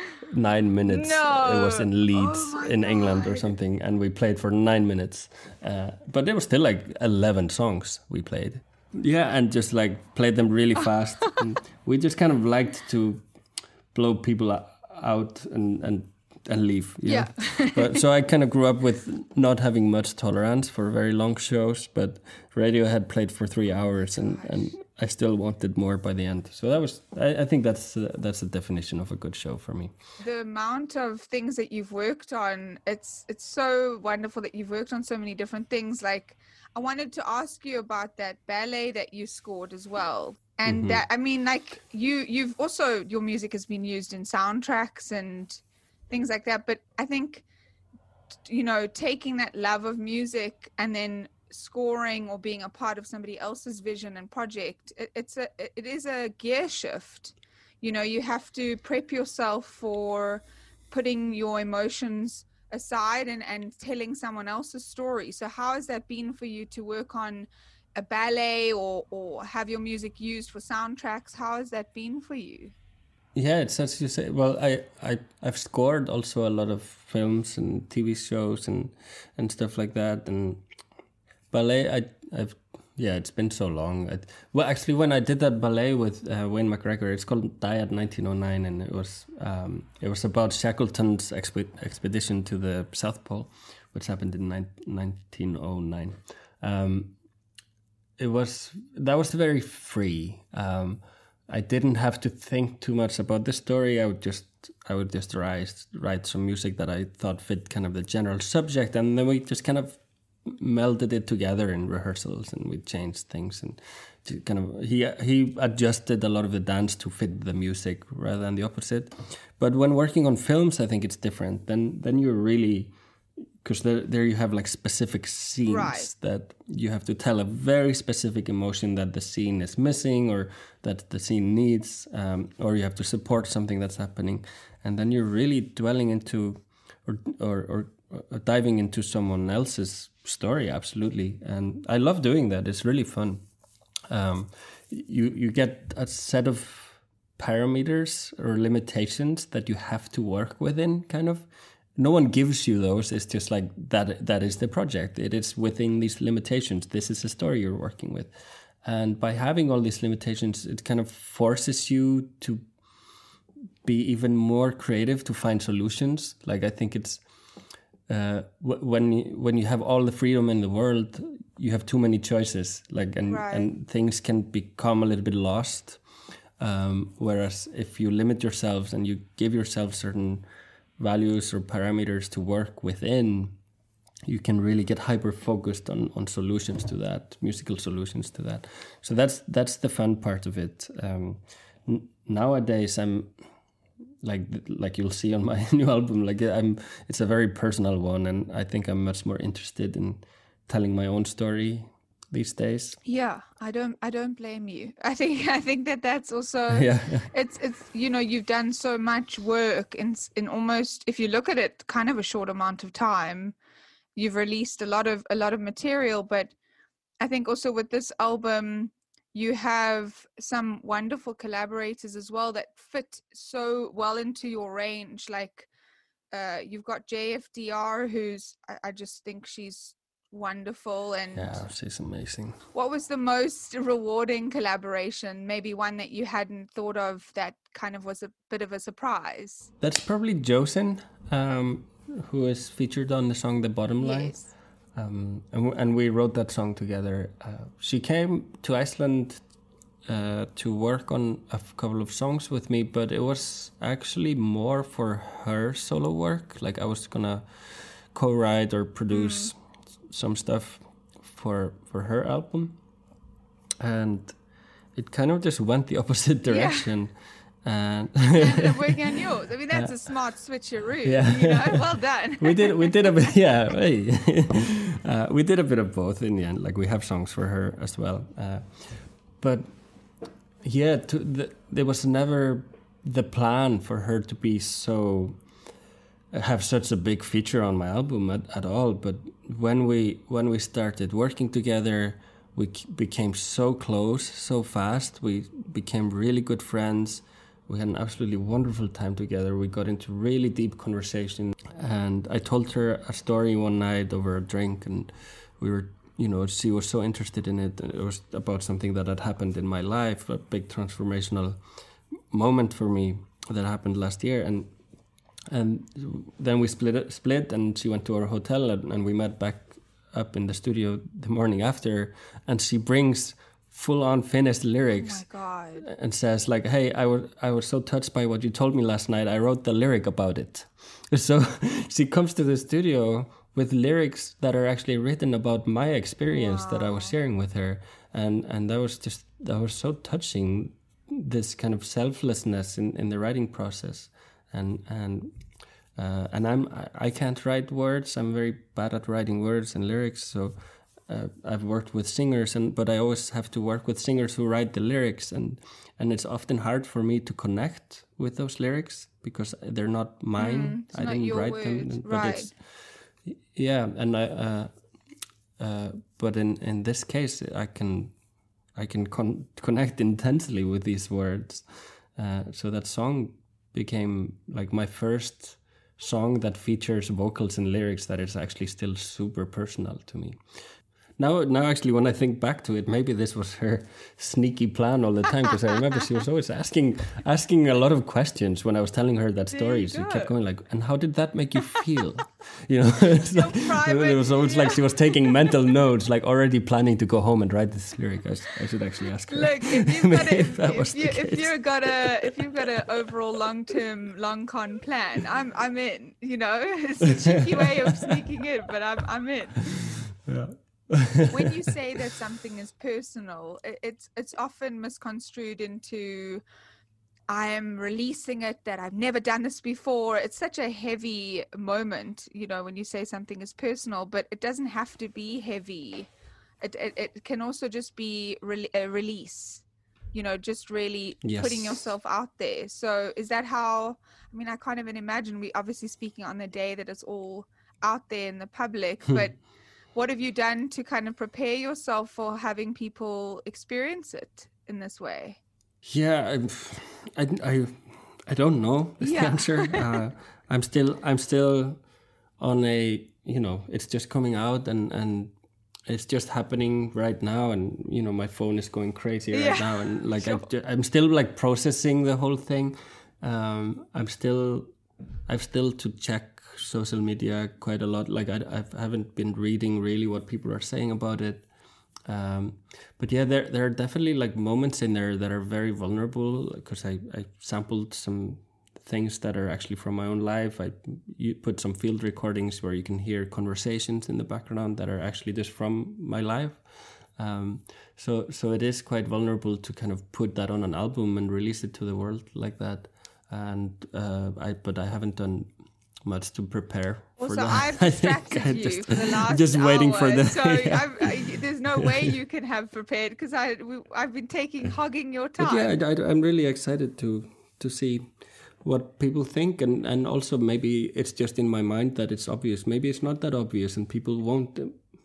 nine minutes. No. It was in Leeds Oh my in England or God. something, and we played for nine minutes. Uh, but there was still like eleven songs we played. Yeah, and just like played them really fast. And we just kind of liked to blow people o- out and and and leave. you Yeah. know? But so I kind of grew up with not having much tolerance for very long shows, but Radiohead played for three hours, and, and I still wanted more by the end. So that was, I, I think that's uh, that's the definition of a good show for me. The amount of things that you've worked on, it's it's so wonderful that you've worked on so many different things. Like, I wanted to ask you about that ballet that you scored as well. And Mm-hmm. that, I mean, like you, you've also, your music has been used in soundtracks and things like that. But I think, you know, taking that love of music and then scoring or being a part of somebody else's vision and project, it, it's a, it is a gear shift. You know, you have to prep yourself for putting your emotions aside and, and telling someone else's story. So how has that been for you to work on a ballet or, or have your music used for soundtracks? How has that been for you? Yeah, it's as you say. Well, I, I, I've scored also a lot of films and T V shows and, and stuff like that. And ballet, I, I've, yeah, it's been so long. I, well, actually, when I did that ballet with uh, Wayne McGregor, it's called Dyad nineteen oh nine, and it was um, it was about Shackleton's exp- expedition to the South Pole, which happened in nineteen oh nine. Um, it was that was very free. Um, I didn't have to think too much about the story. I would just I would just write write some music that I thought fit kind of the general subject, and then we just kind of melded it together in rehearsals, and we changed things, and to kind of he he adjusted a lot of the dance to fit the music rather than the opposite. But when working on films, I think it's different. Then then you're really, because there there you have like specific scenes Right. that you have to tell a very specific emotion that the scene is missing or that the scene needs, um, or you have to support something that's happening, and then you're really dwelling into or or, or, or diving into someone else's story. Absolutely. And I love doing that. It's really fun. Um, you you get a set of parameters or limitations that you have to work within, kind of. No one gives you those. It's just like that that is the project. It is within these limitations. This is the story you're working with. And by having all these limitations, it kind of forces you to be even more creative, to find solutions. Like, I think it's uh, w- when you, when you have all the freedom in the world, you have too many choices. Like, and Right. and things can become a little bit lost. Um, whereas if you limit yourselves and you give yourself certain values or parameters to work within, you can really get hyper focused on, on solutions to that, musical solutions to that. So that's that's the fun part of it. Um, n- nowadays, I'm like like you'll see on my new album, like I'm it's a very personal one, and I think I'm much more interested in telling my own story these days. Yeah, I don't I don't blame you. I think I think that that's also Yeah. it's it's you know, you've done so much work in s- in almost, if you look at it, kind of a short amount of time. You've released a lot of a lot of material, but I think also with this album you have some wonderful collaborators as well that fit so well into your range. Like uh you've got J F D R, who's I, I just think she's wonderful. And Yeah, she's amazing. what was the most rewarding collaboration? Maybe one that you hadn't thought of that kind of was a bit of a surprise. That's probably Josen, um, who is featured on the song The Bottom Line. Yes. Um, and, w- and we wrote that song together. Uh, she came to Iceland uh, to work on a f- couple of songs with me, but it was actually more for her solo work. Like I was gonna co-write or produce mm. some stuff for for her album, and it kind of just went the opposite direction. Yeah. And ended up working on yours. I mean, that's uh, a smart switcheroo. Yeah. You know, well done. we did we did a bit, yeah. Hey. uh, we did a bit of both in the end. Like we have songs for her as well, uh, but yeah, to the, there was never the plan for her to be so have such a big feature on my album at, at all. But when we when we started working together, we became so close so fast. We became really good friends. We had an absolutely wonderful time together. We got into really deep conversation. And I told her a story one night over a drink, and we were, you know, she was so interested in it. And it was about something that had happened in my life, a big transformational moment for me that happened last year. And and then we split, split and she went to our hotel, and, and we met back up in the studio the morning after. And she brings full-on finished lyrics. Oh my God. And says like, hey, I was I was so touched by what you told me last night, I wrote the lyric about it. So she comes to the studio with lyrics that are actually written about my experience. Wow. That I was sharing with her, and and that was just that was so touching, this kind of selflessness in, in the writing process. And and uh, and I'm I can't write words. I'm very bad at writing words and lyrics, so Uh, I've worked with singers, and but I always have to work with singers who write the lyrics, and and it's often hard for me to connect with those lyrics because they're not mine. Mm, I not didn't write word. them, but right. it's yeah. And I, uh, uh, but in, in this case, I can I can con- connect intensely with these words. Uh, so that song became like my first song that features vocals and lyrics that is actually still super personal to me. Now, now, actually, when I think back to it, maybe this was her sneaky plan all the time, because I remember she was always asking asking a lot of questions when I was telling her that story. She kept going like, "And how did that make you feel?" You know, it's like, private, it was always yeah. like she was taking mental notes, like already planning to go home and write this lyric. I, I should actually ask her. Look, if you've got a, if, if, you, if you've got a if you've got an overall long term long con plan, I'm I'm in. You know, it's a cheeky way of sneaking in, but I'm I'm in. Yeah. When you say that something is personal, it's it's often misconstrued into I am releasing it, that I've never done this before. It's such a heavy moment, you know, when you say something is personal, but it doesn't have to be heavy. It it, it can also just be re- a release, you know, just really yes. putting yourself out there. So is that how, I mean, I can't even imagine, we obviously speaking on the day that it's all out there in the public, but what have you done to kind of prepare yourself for having people experience it in this way? Yeah, I, I, I don't know is yeah. the answer. Uh, I'm still, I'm still on a, you know, it's just coming out and, and it's just happening right now. And, you know, my phone is going crazy right yeah. now. And like, sure. I've, I'm still like processing the whole thing. Um, I'm still, I've still to check social media quite a lot. Like I, I haven't been reading really what people are saying about it. Um, but yeah, there there are definitely like moments in there that are very vulnerable, because I, I sampled some things that are actually from my own life. I you put some field recordings where you can hear conversations in the background that are actually just from my life. Um, so so it is quite vulnerable to kind of put that on an album and release it to the world like that. And uh, I but I haven't done much to prepare well, for so that. I've distracted you just, for the last just waiting hour, for the so yeah. I've, I, there's no way you can have prepared, because I we, I've been taking hogging your time. But yeah, I, I, I'm really excited to to see what people think, and and also maybe it's just in my mind that it's obvious. Maybe it's not that obvious, and people won't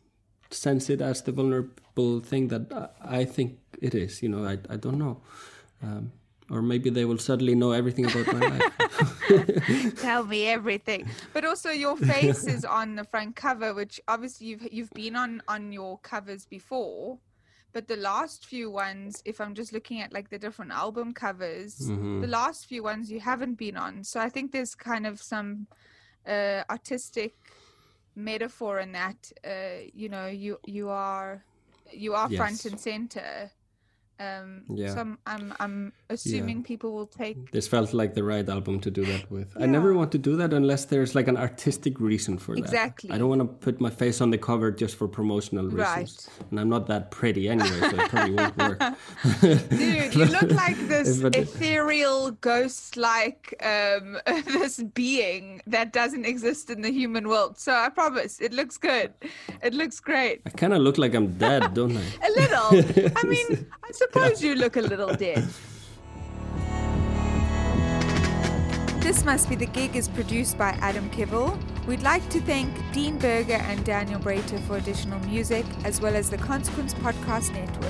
sense it as the vulnerable thing that I think it is. You know, I I don't know. Um, Or maybe they will suddenly know everything about my life. Tell me everything. But also your face is on the front cover, which obviously you've you've been on, on your covers before. But the last few ones, if I'm just looking at like the different album covers, mm-hmm. the last few ones you haven't been on. So I think there's kind of some uh, artistic metaphor in that. Uh, you know, you you are you are yes. front and center. Um, Yeah. So I'm, I'm, I'm assuming Yeah. people will take. This felt like the right album to do that with. I Yeah. never want to do that unless there's like an artistic reason for that. Exactly. I don't want to put my face on the cover just for promotional reasons. Right. And I'm not that pretty anyway, so it probably won't work. Dude, you look like this But- ethereal, ghost-like, um, this being that doesn't exist in the human world. So I promise, it looks good. It looks great. I kind of look like I'm dead, don't I? A little. I mean, I suppose you look a little dead. This Must Be the Gig is produced by Adam Kivell. We'd like to thank Dean Berger and Daniel Brater for additional music, as well as the Consequence Podcast Network.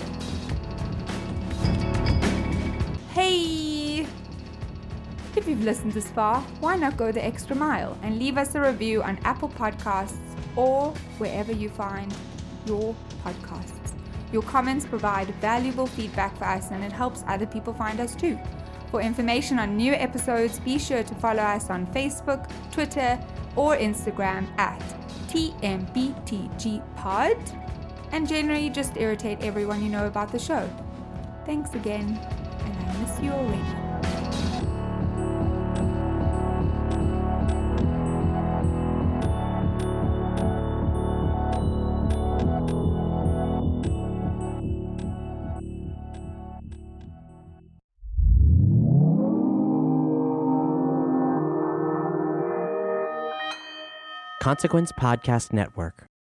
Hey! If you've listened this far, why not go the extra mile and leave us a review on Apple Podcasts or wherever you find your podcasts. Your comments provide valuable feedback for us, and it helps other people find us too. For information on new episodes, be sure to follow us on Facebook, Twitter, or Instagram at T M B T G Pod, and generally just irritate everyone you know about the show. Thanks again, and I miss you already. Consequence Podcast Network.